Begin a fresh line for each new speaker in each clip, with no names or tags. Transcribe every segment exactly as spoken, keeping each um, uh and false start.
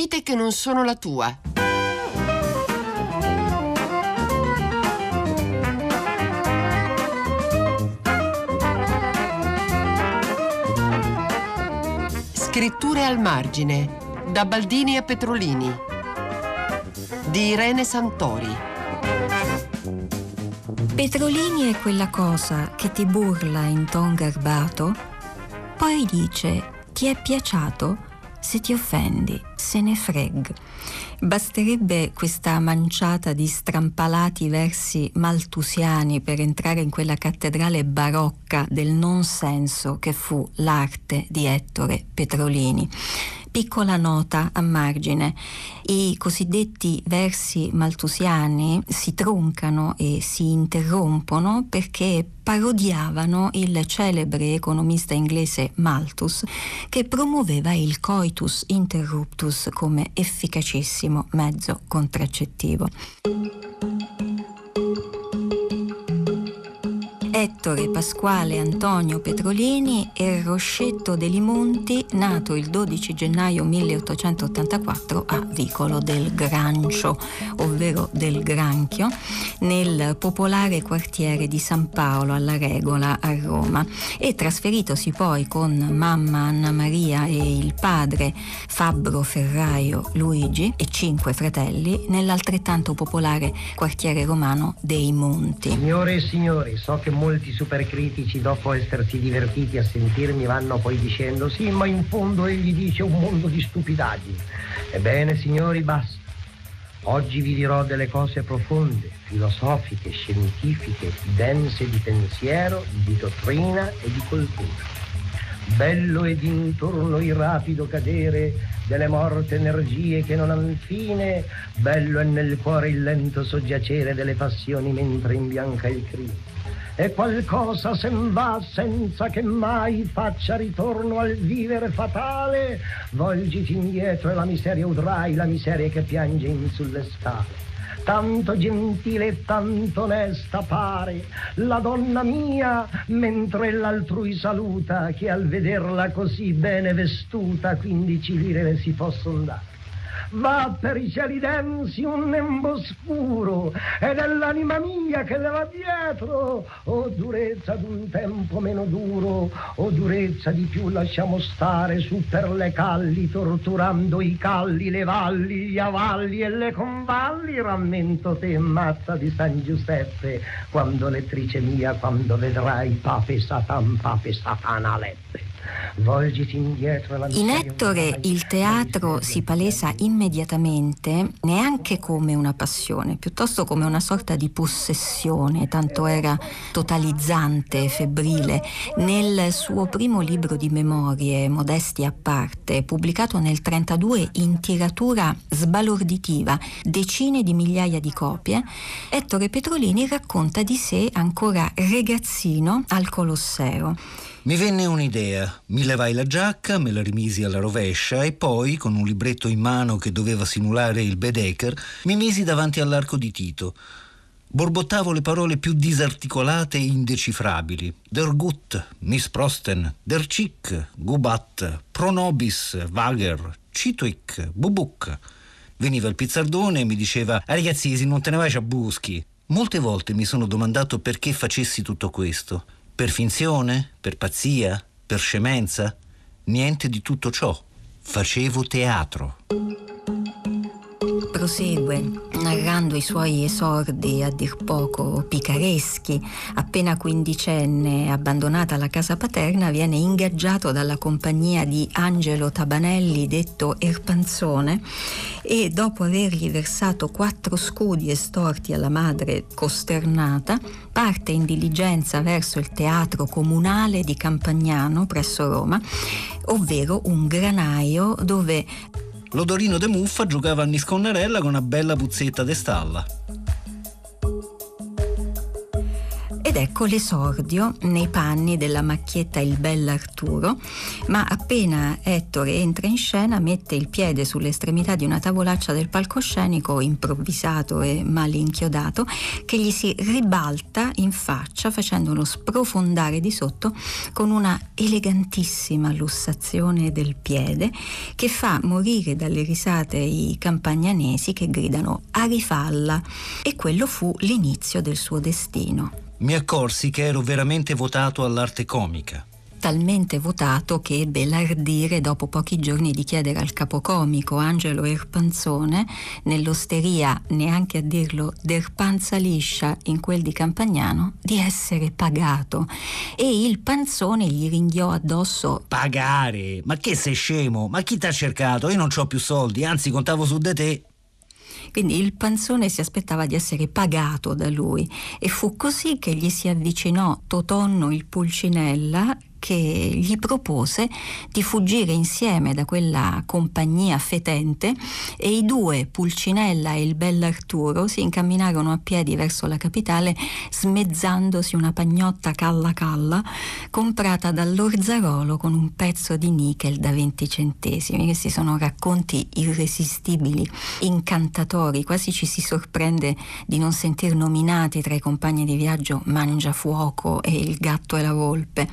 vite che non sono la tua. Scritture al margine, da Baldini a Petrolini, di Irene Santori.
Petrolini è quella cosa che ti burla in ton garbato, poi dice: ti è piaciato? Se ti offendi, se ne freg. Basterebbe questa manciata di strampalati versi maltusiani per entrare in quella cattedrale barocca del non senso che fu l'arte di Ettore Petrolini. Piccola nota a margine: i cosiddetti versi maltusiani si troncano e si interrompono perché parodiavano il celebre economista inglese Malthus, che promuoveva il coitus interruptus come efficacissimo mezzo contraccettivo. Ettore Pasquale Antonio Petrolini e Roscetto dei Monti, nato il dodici gennaio milleottocentottantaquattro a Vicolo del Grancio, ovvero del Granchio, nel popolare quartiere di San Paolo alla Regola a Roma, e trasferitosi poi con mamma Anna Maria e il padre Fabbro Ferraio Luigi e cinque fratelli nell'altrettanto popolare quartiere romano dei Monti.
Signore e signori, so che molti supercritici, dopo essersi divertiti a sentirmi, vanno poi dicendo: sì, ma in fondo egli dice un mondo di stupidaggini. Ebbene, signori, basta. Oggi vi dirò delle cose profonde, filosofiche, scientifiche, dense di pensiero, di dottrina e di cultura. Bello ed intorno il rapido cadere delle morte energie che non han fine, bello è nel cuore il lento soggiacere delle passioni mentre imbianca il crimine. E qualcosa sen va senza che mai faccia ritorno al vivere fatale, volgiti indietro e la miseria udrai, la miseria che piange in sulle scale. Tanto gentile e tanto onesta pare la donna mia, mentre l'altrui saluta, che al vederla così bene vestuta quindici lire le si posson dare. Va per i cieli densi un nembo scuro ed è l'anima mia che le va dietro. O durezza d'un tempo meno duro, o durezza di più lasciamo stare, su per le calli torturando i calli, le valli, gli avalli e le convalli. Rammento te, mazza di San Giuseppe, quando lettrice mia, quando vedrai pape satan, pape satana leppe. Volgiti indietro alla
in Ettore il teatro si palesa immediatamente, neanche come una passione, piuttosto come una sorta di possessione, tanto era totalizzante, febbrile. Nel suo primo libro di memorie, Modestia a parte, pubblicato nel trentadue in tiratura sbalorditiva, decine di migliaia di copie, Ettore Petrolini racconta di sé ancora ragazzino al Colosseo.
Mi venne un'idea, mi levai la giacca, me la rimisi alla rovescia e poi, con un libretto in mano che doveva simulare il Baedeker, mi misi davanti all'arco di Tito. Borbottavo le parole più disarticolate e indecifrabili. Der Gut, Misprosten, Der Chic, Gubat, Pronobis, Wager, Cituic, Bubuk. Veniva il pizzardone e mi diceva: ah, ragazzisi, non te ne vai a buschi. Molte volte mi sono domandato perché facessi tutto questo. Per finzione? Per pazzia? Per scemenza? Niente di tutto ciò. Facevo teatro.
Prosegue narrando i suoi esordi a dir poco picareschi. Appena quindicenne, abbandonata la casa paterna, viene ingaggiato dalla compagnia di Angelo Tabanelli, detto Erpanzone, e dopo avergli versato quattro scudi estorti alla madre costernata, parte in diligenza verso il teatro comunale di Campagnano presso Roma, ovvero un granaio dove
l'odorino de muffa giocava a nisconnarella con una bella puzzetta de stalla.
Ed Ed ecco l'esordio nei panni della macchietta Il Bell'Arturo, ma appena Ettore entra in scena mette il piede sull'estremità di una tavolaccia del palcoscenico improvvisato e mal inchiodato, che gli si ribalta in faccia facendolo sprofondare di sotto con una elegantissima lussazione del piede che fa morire dalle risate i campagnanesi che gridano "a rifalla", e quello fu l'inizio del suo destino.
Mi accorsi che ero veramente votato all'arte comica.
Talmente votato che ebbe l'ardire dopo pochi giorni di chiedere al capocomico Angelo Erpanzone, nell'osteria, neanche a dirlo, d'Erpanza liscia in quel di Campagnano, di essere pagato, e il Panzone gli ringhiò addosso:
"Pagare? Ma che sei scemo? Ma chi t'ha cercato? Io non c'ho più soldi, anzi contavo su di te."
Quindi il Panzone si aspettava di essere pagato da lui, e fu così che gli si avvicinò Totonno il Pulcinella, che gli propose di fuggire insieme da quella compagnia fetente, e i due, Pulcinella e il Bell'Arturo, si incamminarono a piedi verso la capitale, smezzandosi una pagnotta calla calla comprata dall'Orzarolo con un pezzo di nichel da venti centesimi. Questi sono racconti irresistibili, incantatori, quasi ci si sorprende di non sentir nominati tra i compagni di viaggio Mangiafuoco e il Gatto e la Volpe.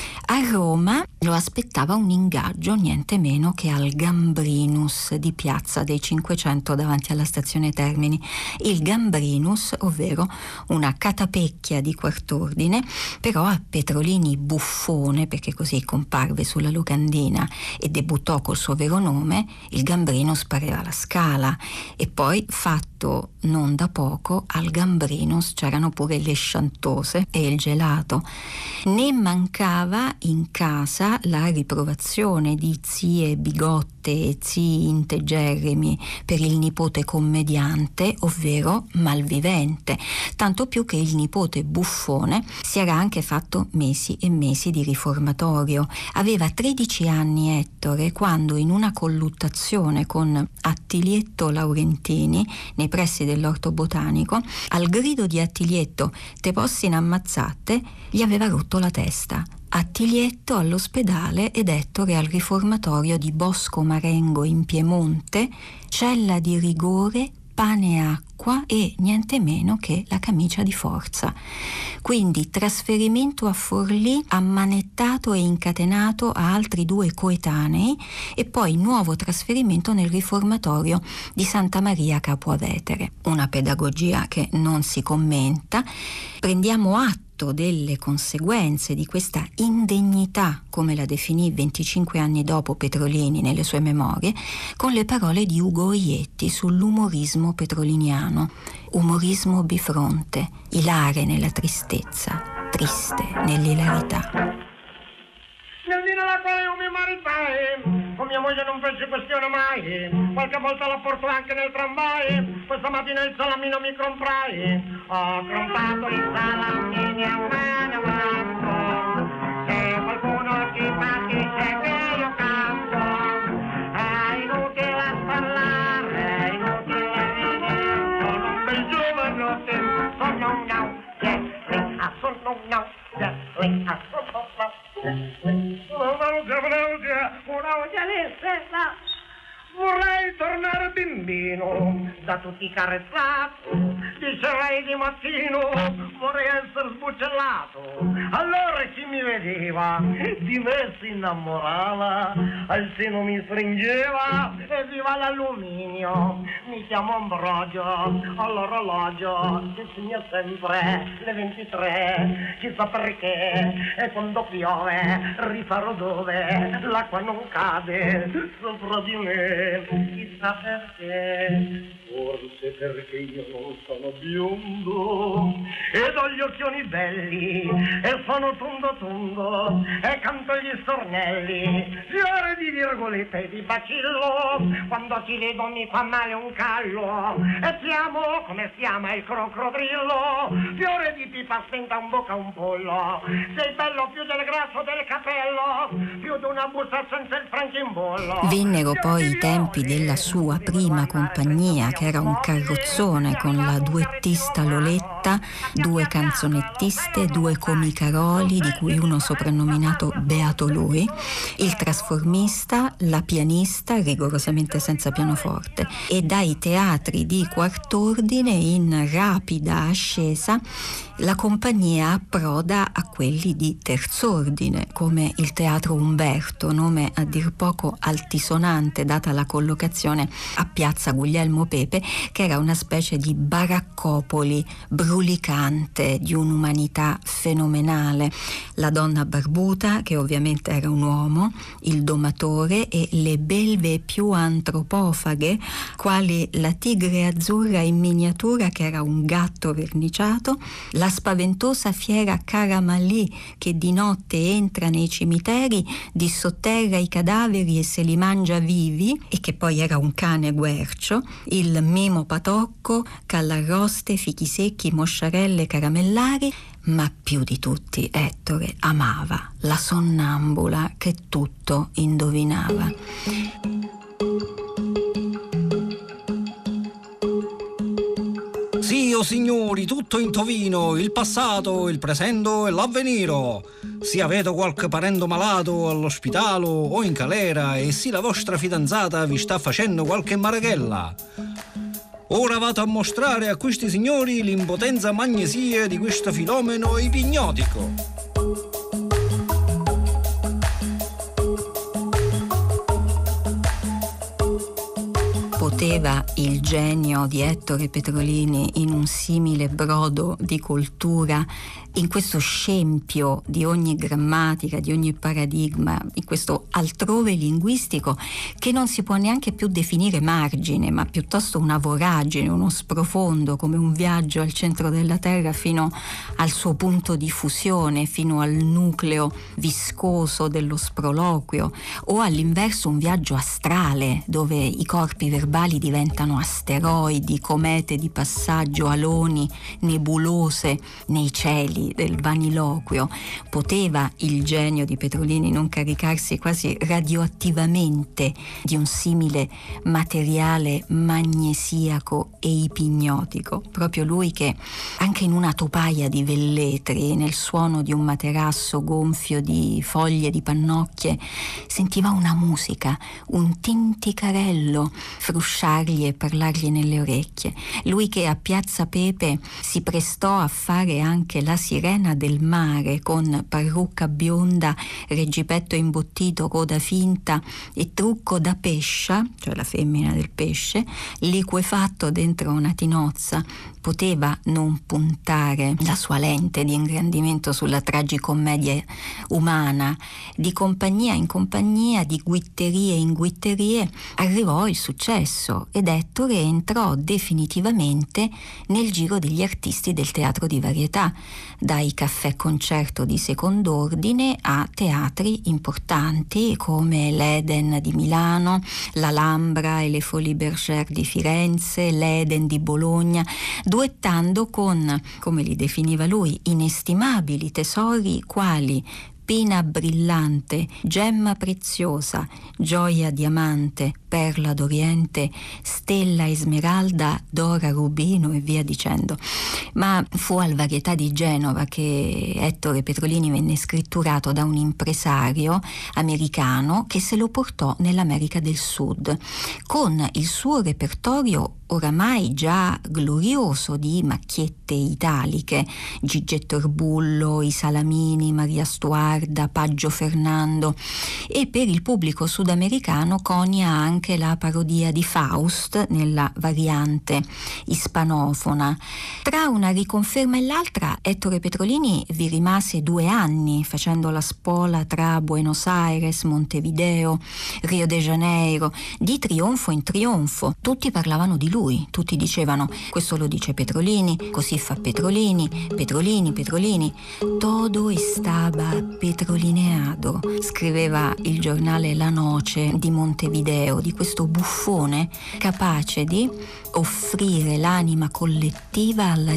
A Roma lo aspettava un ingaggio niente meno che al Gambrinus di Piazza dei Cinquecento davanti alla stazione Termini. Il Gambrinus, ovvero una catapecchia di quart'ordine, però a Petrolini buffone, perché così comparve sulla locandina e debuttò col suo vero nome. Il Gambrinus pareva la Scala, e poi, fatto non da poco, al Gambrinus c'erano pure le Sciantose e il gelato. Ne mancava in casa la riprovazione di zie bigotte e zii integerrimi per il nipote commediante, ovvero malvivente, tanto più che il nipote buffone si era anche fatto mesi e mesi di riformatorio. Aveva tredici anni Ettore quando, in una colluttazione con Attilietto Laurentini nei pressi dell'Orto Botanico, al grido di Attilietto "te possin ammazzate", gli aveva rotto la testa. Attilietto all'ospedale ed Ettore al riformatorio di Bosco Marengo in Piemonte, cella di rigore, pane e acqua e niente meno che la camicia di forza. Quindi trasferimento a Forlì, ammanettato e incatenato a altri due coetanei, e poi nuovo trasferimento nel riformatorio di Santa Maria Capua Vetere. Una pedagogia che non si commenta. Prendiamo atto delle conseguenze di questa indegnità, come la definì venticinque anni dopo Petrolini nelle sue memorie, con le parole di Ugo Oietti sull'umorismo petroliniano. Umorismo bifronte, ilare nella tristezza, triste nell'ilarità.
Nel dino alla quale io mi maritai, con mia moglie non fece questione mai, qualche volta la porto anche nel tramvai, questa mattina il salamino mi comprai, ho comprato il salamino a mano blanco, se qualcuno ci fa dice che io canto, è inutile parlare, è inutile ridere, sono un bel giovanotte, sono un now, yes, ah, sono un now, yes, ah, sono un now. Vorrei tornare bambino, da tutti carezzato, dicerei di mattino, vorrei essere sbuccellato. Allora chi mi vedeva, di me si innamorava, al seno mi stringeva, e viva l'alluminio, mi chiamo Ambrogio, all'orologio, che segna sempre le ventitré, chissà perché, e quando piove, rifarò dove, l'acqua non cade sopra di me. Chissà perché, forse perché io non sono biondo ed ho gli occhioni belli e sono tondo tondo e canto gli stornelli, fiore di virgolette e di bacillo, quando ti vedo mi fa male un callo e ti amo come si ama il crocodrillo, fiore di pipa spenta un bocca un pollo, sei bello più del grasso del capello, più di una busta senza il franchimbollo.
Vennero poi i tempi della sua prima prima compagnia, che era un carrozzone con la duettista Loletta, due canzonettiste, due comicaroli, di cui uno soprannominato Beato Lui, il trasformista, la pianista, rigorosamente senza pianoforte, e dai teatri di quart'ordine in rapida ascesa la compagnia approda a quelli di terz'ordine, come il Teatro Umberto, nome a dir poco altisonante data la collocazione a piazza Guglielmo Pepe, che era una specie di baraccopoli brulicante di un'umanità fenomenale. La donna barbuta, che ovviamente era un uomo, il domatore e le belve più antropofaghe, quali la tigre azzurra in miniatura, che era un gatto verniciato, la spaventosa fiera Caramalì, che di notte entra nei cimiteri, dissotterra i cadaveri e se li mangia vivi, e che poi era un cane guercio, il Mimo Patocco, callarroste, fichi secchi, mosciarelle caramellari, ma più di tutti Ettore amava la sonnambula che tutto indovinava.
Sì, o signori, tutto in tovino, il passato, il presente e l'avvenire. Se avete qualche parente malato all'ospitale o in galera e se la vostra fidanzata vi sta facendo qualche marachella. Ora vado a mostrare a questi signori l'impotenza magnesia di questo fenomeno ipnotico.
Poteva il genio di Ettore Petrolini, in un simile brodo di cultura, in questo scempio di ogni grammatica, di ogni paradigma, in questo altrove linguistico che non si può neanche più definire margine, ma piuttosto una voragine, uno sprofondo, come un viaggio al centro della terra fino al suo punto di fusione, fino al nucleo viscoso dello sproloquio, o all'inverso un viaggio astrale dove i corpi verbali diventano asteroidi, comete di passaggio, aloni, nebulose nei cieli del vaniloquio. Poteva il genio di Petrolini non caricarsi quasi radioattivamente di un simile materiale magnesiaco e ipnotico? Proprio lui che, anche in una topaia di velletri, nel suono di un materasso gonfio di foglie di pannocchie, sentiva una musica, un tinticarello frusciargli e parlargli nelle orecchie. Lui che a Piazza Pepe si prestò a fare anche la sirena del mare con parrucca bionda, reggipetto imbottito, coda finta e trucco da pescia, cioè la femmina del pesce, liquefatto dentro una tinozza, poteva non puntare la sua lente di ingrandimento sulla tragicommedia umana. Di compagnia in compagnia, di guitterie in guitterie, arrivò il successo ed Ettore entrò definitivamente nel giro degli artisti del teatro di varietà, dai caffè concerto di second'ordine a teatri importanti come l'Eden di Milano, l'Alhambra e le Folies Bergère di Firenze, l'Eden di Bologna, duettando con, come li definiva lui, inestimabili tesori quali pena brillante, gemma preziosa, gioia diamante, perla d'Oriente, stella esmeralda, dora rubino e via dicendo. Ma fu al Varietà di Genova che Ettore Petrolini venne scritturato da un impresario americano che se lo portò nell'America del Sud con il suo repertorio oramai già glorioso di macchiette italiche, Gigetto Erbullo, I Salamini, Maria Stuarda, Paggio Fernando, e per il pubblico sudamericano conia anche la parodia di Faust nella variante ispanofona. Tra una riconferma e l'altra Ettore Petrolini vi rimase due anni facendo la spola tra Buenos Aires, Montevideo, Rio de Janeiro, di trionfo in trionfo. Tutti parlavano di lui. Lui. Tutti dicevano: questo lo dice Petrolini, così fa Petrolini, Petrolini, Petrolini. Todo estaba petrolineado, scriveva il giornale La Noce di Montevideo, di questo buffone capace di offrire l'anima collettiva alla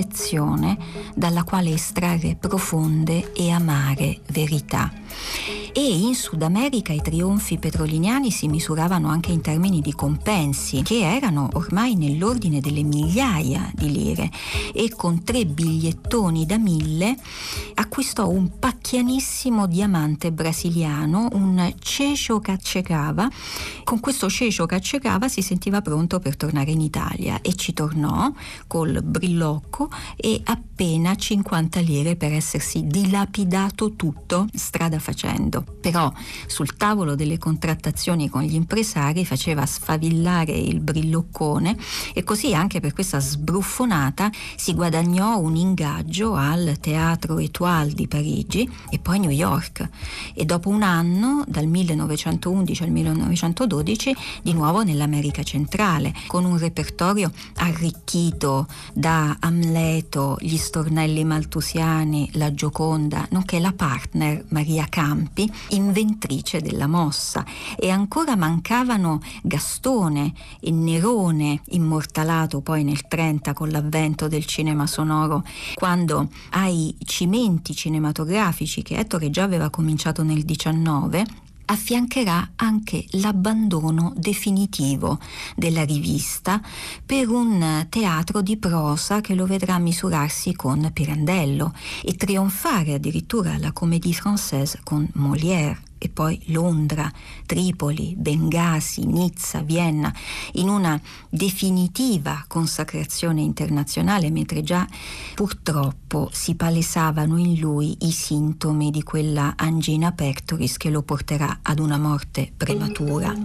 dissezione dalla quale estrarre profonde e amare verità. e in Sud America i trionfi petroliniani si misuravano anche in termini di compensi, che erano ormai nell'ordine delle migliaia di lire, e con tre bigliettoni da mille acquistò un pacchianissimo diamante brasiliano, un Cecio Cacciacava. Con questo Cecio Cacciacava si sentiva pronto per tornare in Italia e ci tornò col brillocco e appena cinquanta lire per essersi dilapidato tutto strada facendo. Però sul tavolo delle contrattazioni con gli impresari faceva sfavillare il brilloccone, e così anche per questa sbruffonata si guadagnò un ingaggio al Teatro Étoile di Parigi e poi New York, e dopo un anno, dal millenovecentoundici al millenovecentododici, di nuovo nell'America centrale, con un repertorio arricchito da Amleto, gli stornelli maltusiani, la Gioconda, nonché la partner Maria Campi, inventrice della mossa. E ancora mancavano Gastone e Nerone, immortalato poi nel trenta con l'avvento del cinema sonoro, quando ai cimenti cinematografici che Ettore già aveva cominciato nel diciannove affiancherà anche l'abbandono definitivo della rivista per un teatro di prosa che lo vedrà misurarsi con Pirandello e trionfare addirittura alla Comédie Française con Molière, e poi Londra, Tripoli, Bengasi, Nizza, Vienna, in una definitiva consacrazione internazionale, mentre già purtroppo si palesavano in lui i sintomi di quella angina pectoris che lo porterà ad una morte prematura.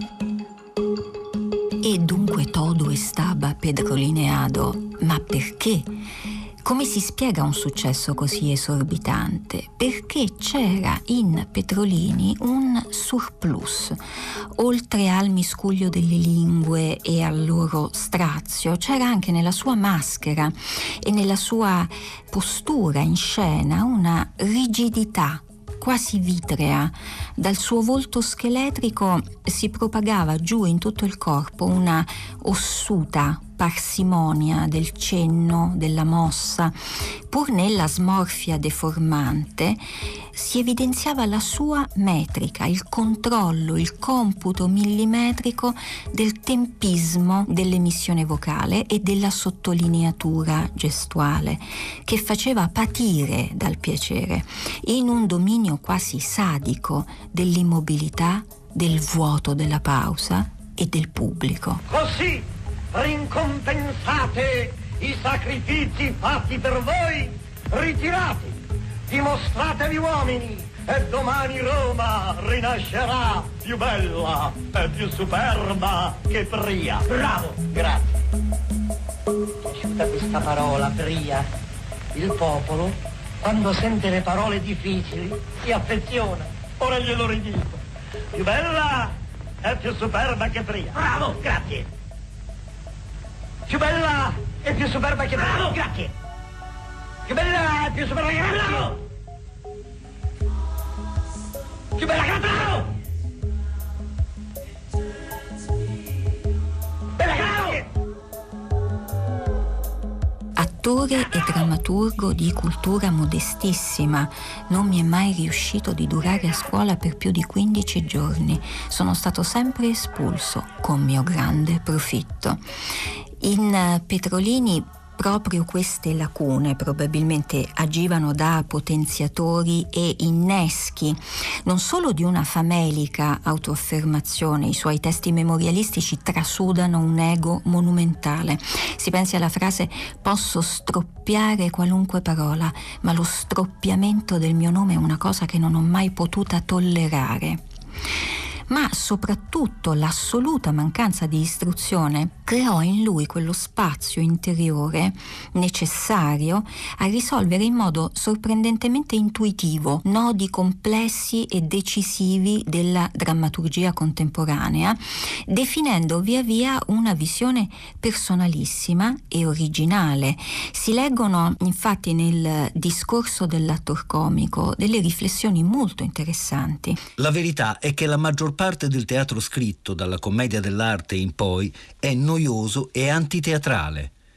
E dunque todo estaba pedrolineado, ma perché? Come si spiega un successo così esorbitante? Perché c'era in Petrolini un surplus. Oltre al miscuglio delle lingue e al loro strazio, c'era anche nella sua maschera e nella sua postura in scena una rigidità quasi vitrea. Dal suo volto scheletrico si propagava giù in tutto il corpo una ossuta parsimonia del cenno, della mossa. Pur nella smorfia deformante si evidenziava la sua metrica, il controllo, il computo millimetrico del tempismo dell'emissione vocale e della sottolineatura gestuale, che faceva patire dal piacere, in un dominio quasi sadico dell'immobilità, del vuoto della pausa e del pubblico.
Così rincompensate i sacrifici fatti per voi, ritirati, dimostratevi uomini, e domani Roma rinascerà più bella e più superba che Pria. Bravo! Grazie. Piaciuta questa parola, Pria. Il popolo, quando sente le parole difficili, si affeziona. Ora glielo ridico. Più bella e più superba che Pria. Bravo! Grazie. Più bella e più superba che Pria. Bravo! Grazie. Più bella e più superba che Pria. Bravo! Più bella che Bravo! Bella grazie!
Attore e drammaturgo di cultura modestissima, non mi è mai riuscito di durare a scuola per più di quindici giorni. Sono stato sempre espulso, con mio grande profitto. In Petrolini proprio queste lacune probabilmente agivano da potenziatori e inneschi non solo di una famelica autoaffermazione. I suoi testi memorialistici trasudano un ego monumentale. Si pensi alla frase: posso stroppiare qualunque parola, ma lo stroppiamento del mio nome è una cosa che non ho mai potuta tollerare. Ma soprattutto l'assoluta mancanza di istruzione creò in lui quello spazio interiore necessario a risolvere in modo sorprendentemente intuitivo nodi complessi e decisivi della drammaturgia contemporanea, definendo via via una visione personalissima e originale. Si leggono infatti nel discorso dell'attor comico delle riflessioni molto interessanti.
La verità è che la maggior parte del teatro scritto dalla commedia dell'arte in poi è noioso e antiteatrale.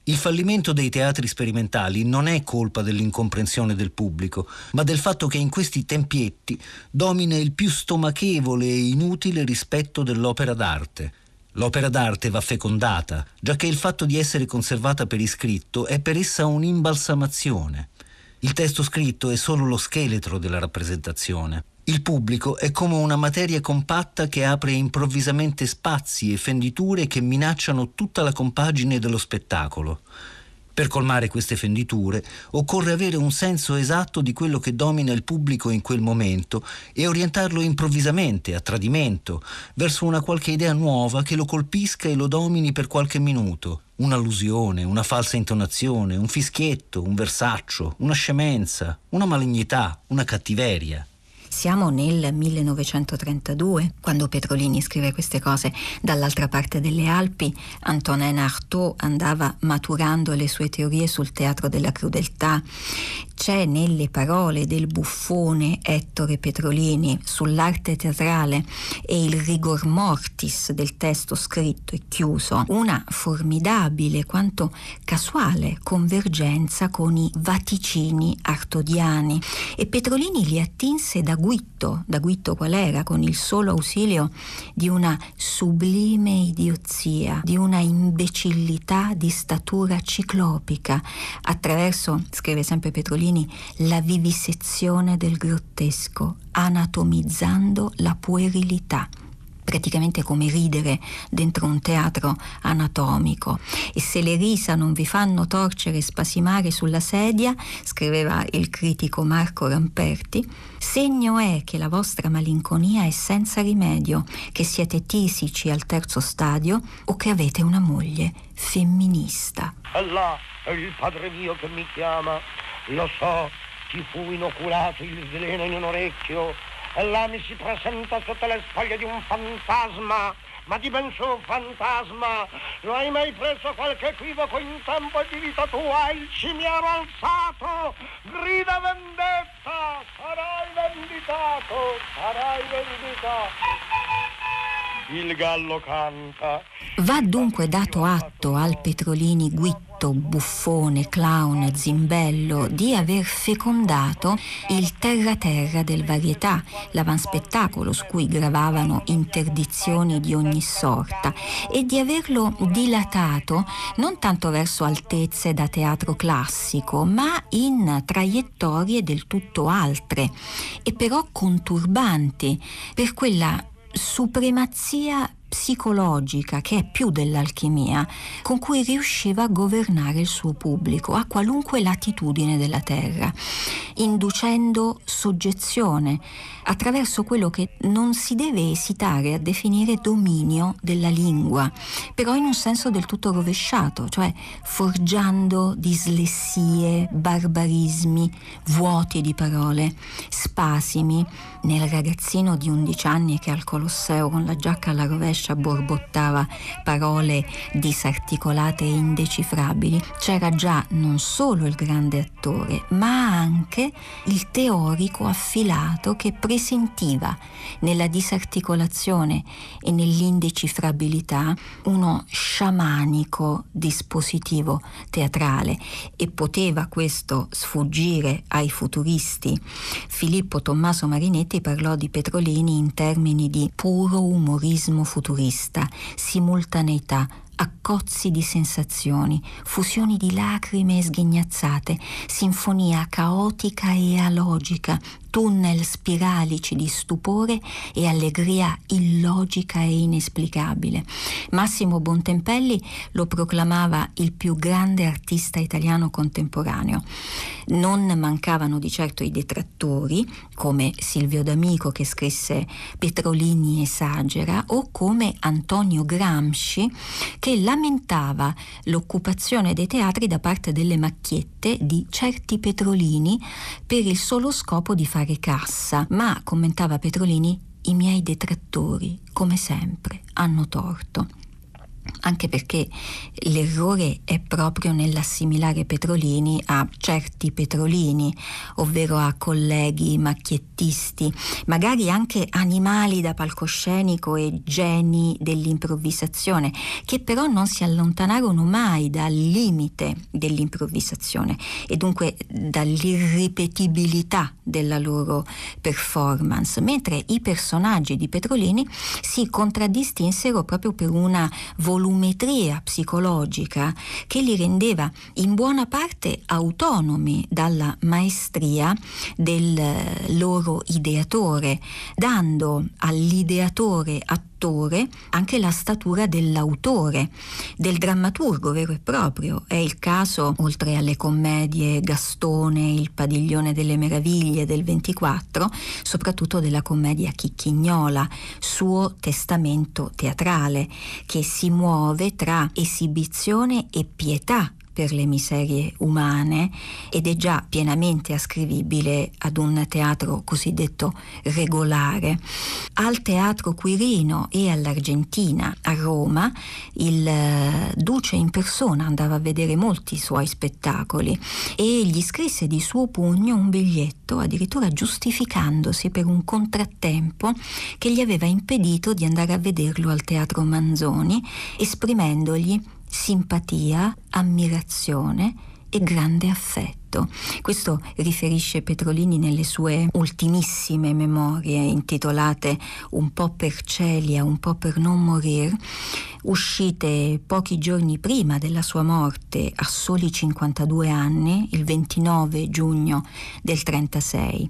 Il fallimento dei teatri sperimentali non è colpa dell'incomprensione del pubblico, ma del fatto che in questi tempietti domina il più stomachevole e inutile rispetto dell'opera d'arte. L'opera d'arte va fecondata, giacché il fatto di essere conservata per iscritto è per essa un'imbalsamazione. Il testo scritto è solo lo scheletro della rappresentazione. Il pubblico è come una materia compatta che apre improvvisamente spazi e fenditure che minacciano tutta la compagine dello spettacolo. Per colmare queste fenditure occorre avere un senso esatto di quello che domina il pubblico in quel momento e orientarlo improvvisamente, a tradimento, verso una qualche idea nuova che lo colpisca e lo domini per qualche minuto. Un'allusione, una falsa intonazione, un fischietto, un versaccio, una scemenza, una malignità, una cattiveria.
Siamo nel millenovecentotrentadue, quando Petrolini scrive queste cose. Dall'altra parte delle Alpi, Antonin Artaud andava maturando le sue teorie sul teatro della crudeltà. C'è nelle parole del buffone Ettore Petrolini sull'arte teatrale e il rigor mortis del testo scritto e chiuso una formidabile quanto casuale convergenza con i vaticini artodiani, e Petrolini li attinse da Guitto, da Guitto qual era, con il solo ausilio di una sublime idiozia, di una imbecillità di statura ciclopica, attraverso, scrive sempre Petrolini, la vivisezione del grottesco, anatomizzando la puerilità. Praticamente come ridere dentro un teatro anatomico. E se le risa non vi fanno torcere e spasimare sulla sedia, scriveva il critico Marco Ramperti, segno è che la vostra malinconia è senza rimedio, che siete tisici al terzo stadio o che avete una moglie femminista.
Allah è il Padre mio che mi chiama, lo so, ti fu inoculato il veleno in un orecchio. E là mi si presenta sotto le spoglie di un fantasma, ma di ben su fantasma, lo hai mai preso qualche equivoco in tempo di vita tua? Il cimiero alzato, grida vendetta, sarai vendicato, sarai vendicato. Il gallo canta.
Va dunque dato atto al Petrolini Guitto, buffone, clown, zimbello, di aver fecondato il terra-terra del varietà, l'avanspettacolo su cui gravavano interdizioni di ogni sorta, e di averlo dilatato non tanto verso altezze da teatro classico, ma in traiettorie del tutto altre, e però conturbanti, per quella supremazia psicologica, che è più dell'alchimia, con cui riusciva a governare il suo pubblico a qualunque latitudine della terra, inducendo soggezione attraverso quello che non si deve esitare a definire dominio della lingua, però in un senso del tutto rovesciato, cioè forgiando dislessie, barbarismi, vuoti di parole, spasimi. Nel ragazzino di undici anni che al Colosseo con la giacca alla rovescia borbottava parole disarticolate e indecifrabili, c'era già non solo il grande attore, ma anche il teorico affilato che presentiva nella disarticolazione e nell'indecifrabilità uno sciamanico dispositivo teatrale, e poteva questo sfuggire ai futuristi. Filippo Tommaso Marinetti parlò di Petrolini in termini di puro umorismo futurista, simultaneità, accozzi di sensazioni, fusioni di lacrime e sghignazzate, sinfonia caotica e alogica, tunnel spiralici di stupore e allegria illogica e inesplicabile. Massimo Bontempelli lo proclamava il più grande artista italiano contemporaneo. Non mancavano di certo i detrattori, come Silvio D'Amico che scrisse Petrolini esagera, o come Antonio Gramsci che lamentava l'occupazione dei teatri da parte delle macchiette di certi Petrolini per il solo scopo di fare cassa. Ma, commentava Petrolini, i miei detrattori, come sempre, hanno torto. anche perché l'errore è proprio nell'assimilare Petrolini a certi Petrolini, ovvero a colleghi macchiettisti, magari anche animali da palcoscenico e geni dell'improvvisazione, che però non si allontanarono mai dal limite dell'improvvisazione e dunque dall'irripetibilità della loro performance, mentre i personaggi di Petrolini si contraddistinsero proprio per una volumetria psicologica che li rendeva in buona parte autonomi dalla maestria del loro ideatore, dando all'ideatore attore anche la statura dell'autore, del drammaturgo vero e proprio. È il caso, oltre alle commedie Gastone, Il Padiglione delle Meraviglie del ventiquattro, soprattutto della commedia Chicchignola, suo testamento teatrale, che si muove tra esibizione e pietà per le miserie umane ed è già pienamente ascrivibile ad un teatro cosiddetto regolare. Al Teatro Quirino e all'Argentina a Roma il duce in persona andava a vedere molti suoi spettacoli e gli scrisse di suo pugno un biglietto, addirittura giustificandosi per un contrattempo che gli aveva impedito di andare a vederlo al Teatro Manzoni, esprimendogli simpatia, ammirazione e grande affetto. Questo riferisce Petrolini nelle sue ultimissime memorie intitolate Un po' per Celia, un po' per non morir, uscite pochi giorni prima della sua morte a soli cinquantadue anni, il ventinove giugno del trentasei,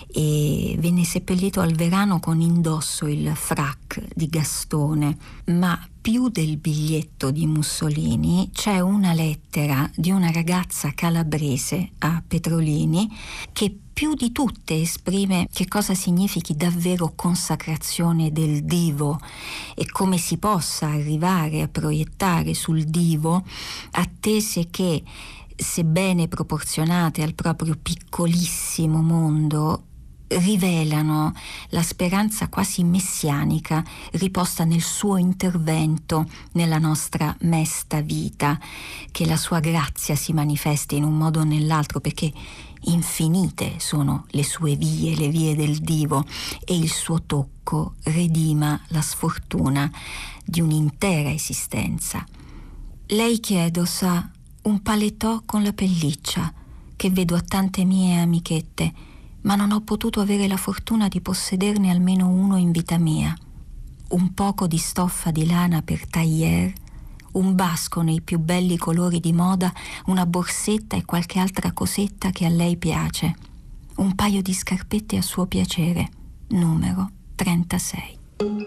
e venne seppellito al Verano con indosso il frac di Gastone. Ma più del biglietto di Mussolini c'è una lettera di una ragazza calabrese a Petrolini che più di tutte esprime che cosa significhi davvero consacrazione del divo e come si possa arrivare a proiettare sul divo attese che, sebbene proporzionate al proprio piccolissimo mondo, rivelano la speranza quasi messianica riposta nel suo intervento nella nostra mesta vita, che la sua grazia si manifesti in un modo o nell'altro, perché infinite sono le sue vie, le vie del divo, e il suo tocco redima la sfortuna di un'intera esistenza. Lei, chiedo, sa un paletò con la pelliccia che vedo a tante mie amichette, ma non ho potuto avere la fortuna di possederne almeno uno in vita mia. Un poco di stoffa di lana per tailleur, un basco nei più belli colori di moda, una borsetta e qualche altra cosetta che a lei piace. Un paio di scarpette a suo piacere, numero trentasei.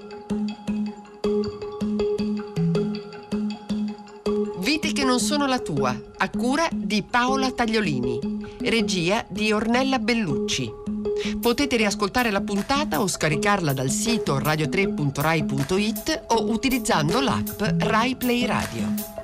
Vite che non sono la tua, a cura di Paola Tagliolini, regia di Ornella Bellucci. Potete riascoltare la puntata o scaricarla dal sito radio tre punto rai punto it o utilizzando l'app Rai Play Radio.